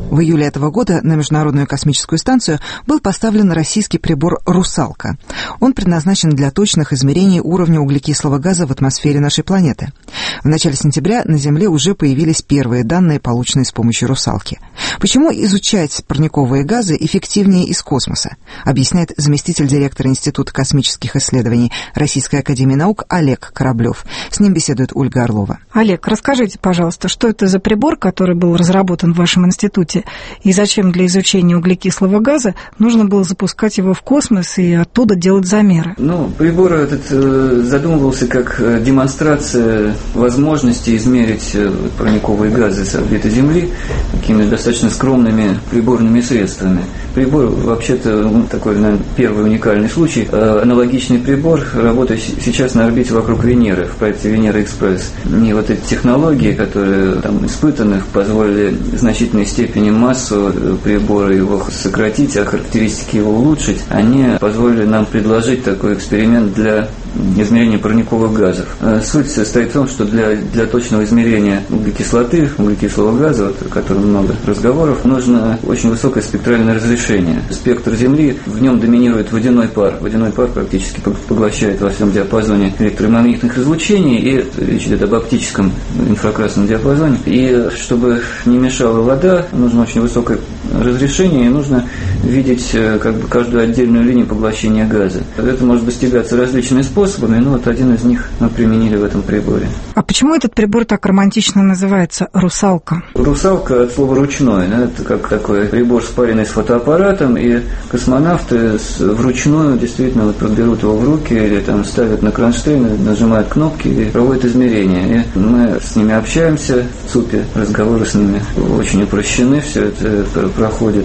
В июле этого года на Международную космическую станцию был поставлен российский прибор «Русалка». Он предназначен для точных измерений уровня углекислого газа в атмосфере нашей планеты. В начале сентября на Земле уже появились первые данные, полученные с помощью «Русалки». Почему изучать парниковые газы эффективнее из космоса, объясняет заместитель директора Института космических исследований Российской академии наук Олег Кораблев. С ним беседует Ольга Орлова. Олег, расскажите, пожалуйста, что это за прибор, который был разработан в вашем институте, и зачем для изучения углекислого газа нужно было запускать его в космос и оттуда делать замеры? Прибор этот задумывался как демонстрация возможности измерить парниковые газы с орбиты Земли такими достаточно скромными приборными средствами. Прибор, вообще-то, такой, наверное, первый уникальный случай. Аналогичный прибор работает сейчас на орбите вокруг Венеры, в проекте «Венера-Экспресс». И вот эти технологии, которые там испытаны, позволили в значительной степени массу прибора его сократить, а характеристики его улучшить, они позволили нам предложить такой эксперимент для измерения парниковых газов. Суть состоит в том, что для точного измерения углекислоты, углекислого газа, о котором много разговоров, нужно очень высокое спектральное разрешение. Спектр Земли, в нем доминирует водяной пар. Водяной пар практически поглощает во всем диапазоне электромагнитных излучений, и речь идет об оптическом инфракрасном диапазоне. И чтобы не мешала вода, нужно очень высокое разрешение, и нужно видеть каждую отдельную линию поглощения газа. Это может достигаться различными способами, один из них мы применили в этом приборе. А почему этот прибор так романтично называется «Русалка»? Русалка от слова «ручной». Это как такой прибор, спаренный с фотоаппаратом, и космонавты вручную действительно берут его в руки или ставят на кронштейн, нажимают кнопки и проводят измерения. И мы с ними общаемся в ЦУПе, разговоры с ними очень упрощены, все это проходит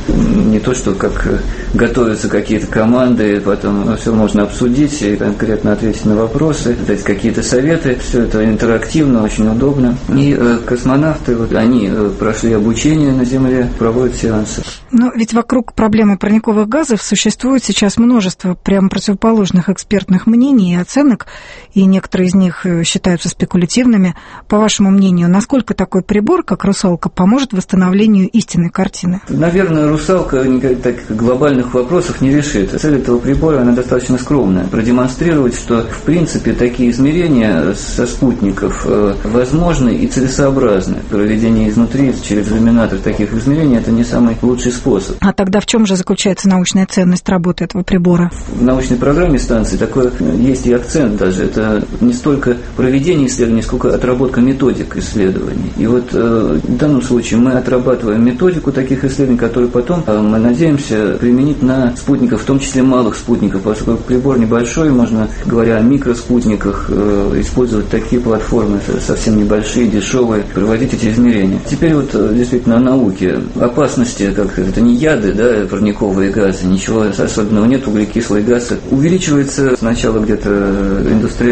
не то, что как готовятся какие-то команды, и потом все можно обсудить и конкретно ответить на вопросы, дать какие-то советы. Все это интерактивно, очень удобно. И космонавты, они прошли обучение на Земле, проводят сеансы. Но ведь вокруг проблемы парниковых газов существует сейчас множество прямо противоположных экспертных мнений и оценок, и некоторые из них считаются спекулятивными. По вашему мнению, насколько такой прибор, как «Русалка», поможет восстановлению истинной картины? Наверное, «Русалка» таких глобальных вопросов не решит. Цель этого прибора, она достаточно скромная. Продемонстрировать, что, в принципе, такие измерения со спутников возможны и целесообразны. Проведение изнутри, через иллюминатор таких измерений – это не самый лучший способ. А тогда в чем же заключается научная ценность работы этого прибора? В научной программе станции такой есть и акцент даже. Это не столько проведение исследований, сколько отработка методик исследований. И в данном случае мы отрабатываем методику таких исследований, которые потом, мы надеемся, применить на спутниках, в том числе малых спутников, поскольку прибор небольшой, можно, говоря о микроспутниках, использовать такие платформы совсем небольшие, дешевые, проводить эти измерения. Теперь действительно о науке. Опасности, это не яды, парниковые газы, ничего особенного нет, углекислый газ увеличивается сначала где-то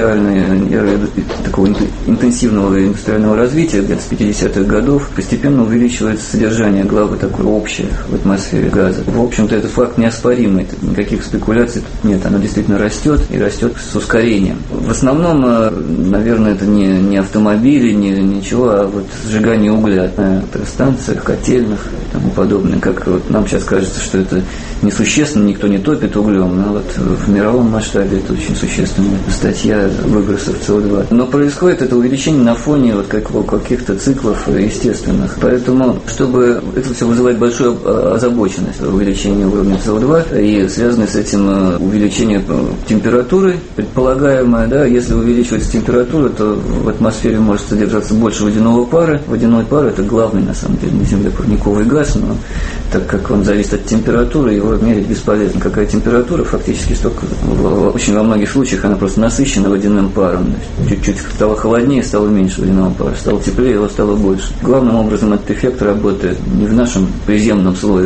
такого интенсивного индустриального развития, где-то с 50-х годов, постепенно увеличивается содержание главы такое общее в атмосфере газа. В общем-то, этот факт неоспоримый, никаких спекуляций тут нет, оно действительно растет и растет с ускорением. В основном, наверное, это не автомобили, ничего, а сжигание угля на станциях, котельных и тому подобное. Как нам сейчас кажется, что это несущественно, никто не топит углем, но в мировом масштабе это очень существенная статья выбросов СО2. Но происходит это увеличение на фоне каких-то циклов естественных. Поэтому, чтобы это все вызывает большую озабоченность, увеличение уровня СО2 и связанное с этим увеличение температуры предполагаемое, если увеличивается температура, то в атмосфере может содержаться больше водяного пара. Водяной пар – это главный, на самом деле, на Земле парниковый газ, но так как он зависит от температуры, его мерить бесполезно. Какая температура, фактически очень во многих случаях она просто насыщена водяным паром. Чуть-чуть стало холоднее, стало меньше водяного пара, стало теплее, его стало больше. Главным образом этот эффект работает не в нашем приземном слое, где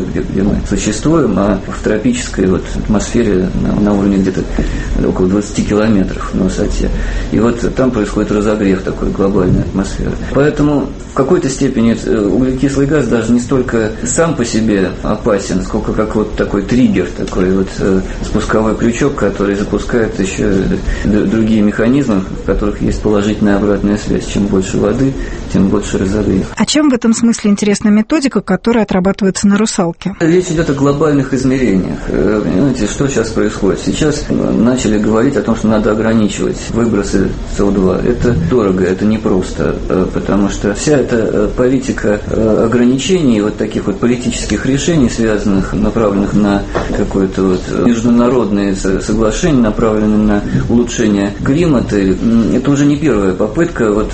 мы существуем, а в тропической вот атмосфере на уровне где-то около 20 километров на высоте. И вот там происходит разогрев такой глобальной атмосферы. Поэтому в какой-то степени углекислый газ даже не столько сам по себе опасен, сколько как вот такой триггер, такой вот спусковой крючок, который запускает еще другие механизмы, в которых есть положительная обратная связь. Чем больше воды, тем больше разогрев. А чем в этом смысле интересна методика, которая отрабатывается на «Русалке»? Речь идет о глобальных измерениях. Понимаете, что сейчас происходит? Сейчас начали говорить о том, что надо ограничивать выбросы СО2. Это дорого, это непросто, потому что вся эта политика ограничений, вот таких вот политических решений, связанных, направленных на какое-то вот международные соглашения, направленные на улучшение климата, это уже не первая попытка вот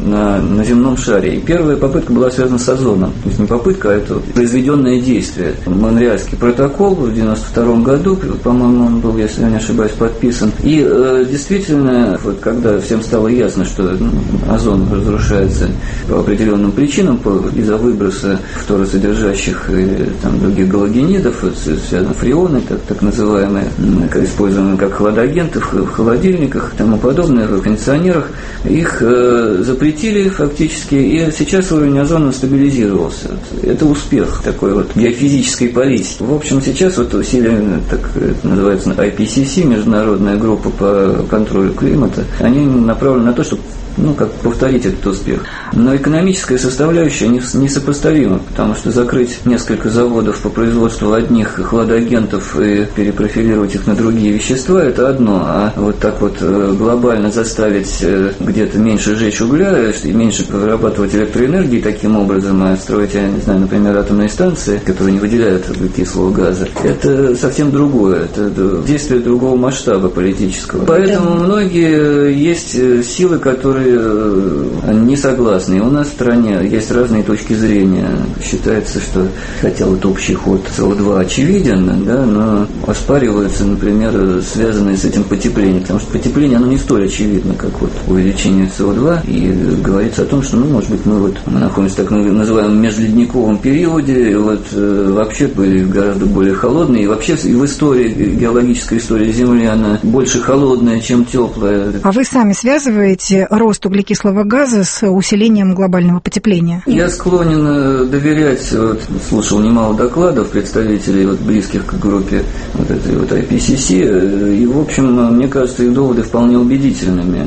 на земном шаре. И первая попытка была связана с озоном. То есть не попытка, а это произведенное действие. Монреальский протокол в 1992 году, по-моему, он был, если я не ошибаюсь, подписан. И действительно, вот когда всем стало ясно, что озон разрушается по определенным причинам, из-за выброса фторосодержащих и там, других галогенидов, связано фреоны, так называемые, используемые как хладагенты в холодильниках и тому подобное, в кондиционерах, их запретили фактически, и сейчас уровень озона стабилизировался. Это успех такой вот геофизической политики. В общем, сейчас вот усилия, так это называется IPCC, международная группа по контролю климата, они направлены на то, чтобы как повторить этот успех. Но экономическая составляющая несопоставима, потому что закрыть несколько заводов по производству одних хладагентов и перепрофилировать их на другие вещества – это одно, а вот так вот глобально заставить где-то меньше жечь угля и меньше вырабатывать электроэнергии таким образом, а строить, я не знаю, например, атомные станции, которые не выделяют углекислого газа, это совсем другое, это действие другого масштаба политического. Поэтому многие есть силы, которые не согласны. И у нас в стране есть разные точки зрения. Считается, что, хотя вот общий ход СО2 очевиден, да, но оспариваются, например, связанные с этим потепление. Потому что потепление, оно не столь очевидно, как вот увеличение СО2. И говорится о том, что, может быть, мы находимся в так называемом межледниковом периоде, и вот вообще были гораздо более холодные. И вообще и в истории, геологической истории Земли, она больше холодная, чем теплая. А вы сами связываете рост углекислого газа с усилением глобального потепления? Я склонен доверять, слушал немало докладов представителей близких к группе этой IPCC, и, в общем, мне кажется, их доводы вполне убедительными,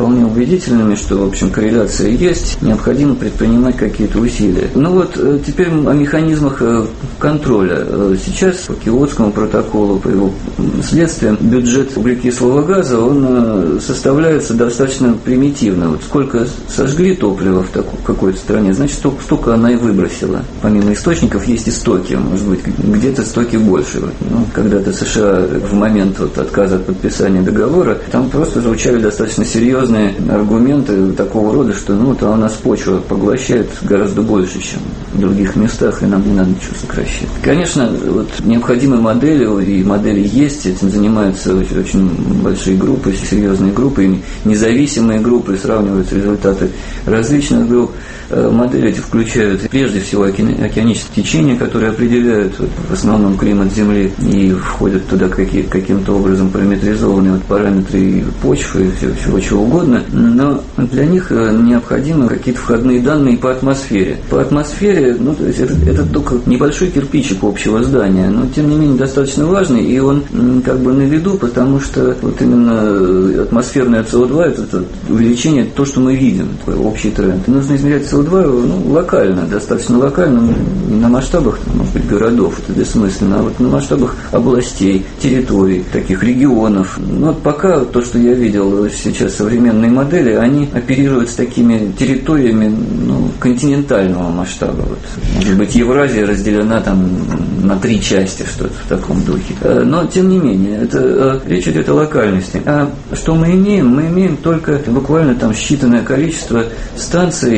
что, в общем, корреляция есть, необходимо предпринимать какие-то усилия. Теперь о механизмах контроля. Сейчас по Киотскому протоколу, по его следствиям, бюджет углекислого газа, он составляется достаточно примитивно. Сколько сожгли топлива в какой-то стране, значит, столько она и выбросила. Помимо источников есть и стоки, может быть, где-то стоки больше. Когда-то США в момент отказа от подписания договора, там просто звучали достаточно серьезные аргументы такого рода, что у нас почва поглощает гораздо больше, чем в других местах, и нам не надо ничего сокращать. Конечно, необходимы модели, и модели есть, этим занимаются очень большие группы, серьезные группы, и независимые группы, сравниваются результаты различных групп. Модели эти включают прежде всего океанические течения, которые определяют в основном климат Земли, и входят туда каким-то образом параметризованные параметры и почвы, и всего чего угодно, но для них необходимы какие-то входные данные по атмосфере. По атмосфере, то есть это только небольшой кирпичик общего здания, но тем не менее достаточно важный, и он на виду, потому что именно атмосферное СО2 это увеличение, то, что мы видим, такой общий тренд. И нужно измерять СО2 локально, достаточно локально, не на масштабах, может быть, городов, это бессмысленно, а на масштабах областей, территорий, таких регионов. Пока то, что я видел сейчас современные модели, они оперируют с такими территориями континентального масштаба. Может быть, Евразия разделена на 3 части, что-то в таком духе. Но, тем не менее, речь идет о локальности. А что мы имеем? Мы имеем только буквально считанное количество станций, которые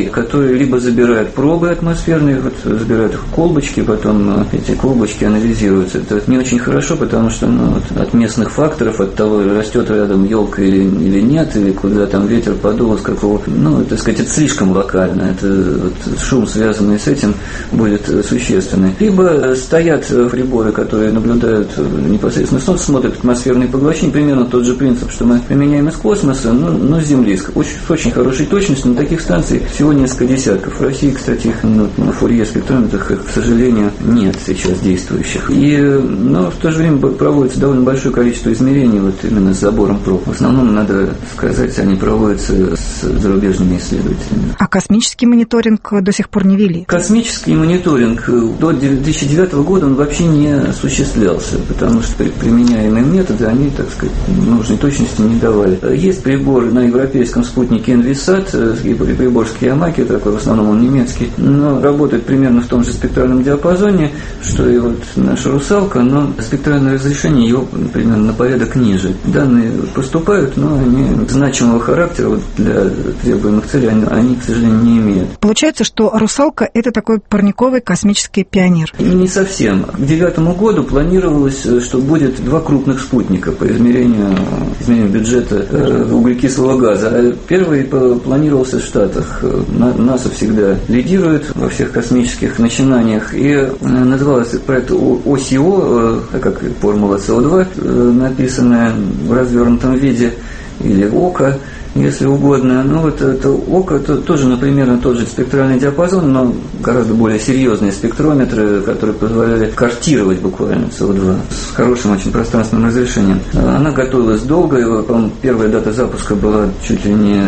которые либо забирают пробы атмосферные, вот забирают их в колбочки, потом эти колбочки анализируются. Это не очень хорошо, потому что от местных факторов, от того, растет рядом елка или нет, или куда там ветер подул, с какого, так сказать, это слишком локально, это вот шум, связанный с этим, будет существенный. Либо стоят приборы, которые наблюдают непосредственно солнце, смотрят атмосферные поглощения, примерно тот же принцип, что мы применяем из космоса, но с Земли, с очень хорошей точностью. На таких станций всего несколько десятков. В России, кстати, их на Фурье-спектрометрах, к сожалению, нет сейчас действующих. Но в то же время проводится довольно большое количество измерений вот именно с забором проб. В основном, надо сказать, они проводятся с зарубежными исследователями. А космический мониторинг до сих пор не вели? Космический мониторинг до 2009 года он вообще не осуществлялся, потому что применяемые методы, они, так сказать, нужной точности не давали. Есть прибор на европейском спутнике Envisat, прибор с Киямаки, такой, в основном он немецкий, но работает примерно в том же спектральном диапазоне, что и вот наша «Русалка», но спектральное разрешение его примерно на порядок ниже. Данные поступают, но они значимого характера вот для требуемых целей они, к сожалению, не имеют. Получается, что «Русалка» — это такой парниковый космический пионер? И не совсем. К 2009 году планировалось, что будет 2 крупных спутника по измерению бюджета углекислого газа. А первый планировался в Штатах. НАСА всегда лидирует во всех космических начинаниях. И назывался этот проект ОСИО, как формула СО2, написанная в развернутом виде, или ОКО, если угодно. Вот это ОКО тоже, например, тот же спектральный диапазон, но гораздо более серьезные спектрометры, которые позволяли картировать буквально СО2 с хорошим очень пространственным разрешением. Она готовилась долго, и, по-моему, первая дата запуска была чуть ли не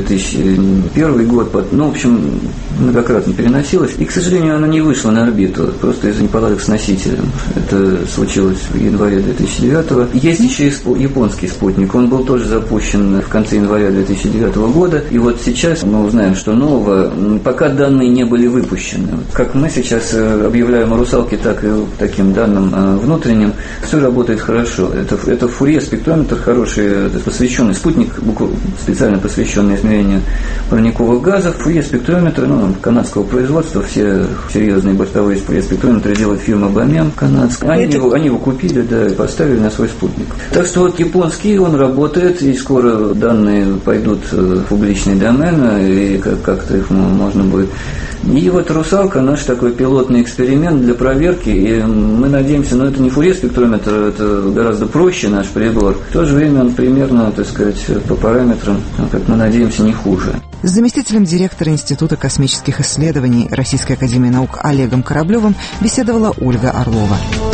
2001 год, в общем, многократно переносилась. И, к сожалению, она не вышла на орбиту, просто из-за неполадок с носителем. Это случилось в январе 2009. Есть еще и японский спутник, он был тоже запущен в конце января 2009 года, и вот сейчас мы узнаем, что нового, пока данные не были выпущены. Как мы сейчас объявляем о «Русалке», так и таким данным внутренним, все работает хорошо. Это Фурье-спектрометр, хороший, посвященный спутник, специально посвященный измерению парниковых газов. Фурье-спектрометр, канадского производства, все серьезные бортовые Фурье-спектрометры делает фирма Бамем канадская. Они его купили, да, и поставили на свой спутник. Так что вот японский, он работает, и скоро данные пойдут в публичный домен, и как-то их можно будет. И вот «Русалка» наш такой пилотный эксперимент для проверки, и мы надеемся, это не Фурье-спектрометр, это гораздо проще наш прибор. В то же время он примерно, так сказать, по параметрам, как мы надеемся, не хуже. С заместителем директора Института космических исследований Российской академии наук Олегом Кораблевым беседовала Ольга Орлова.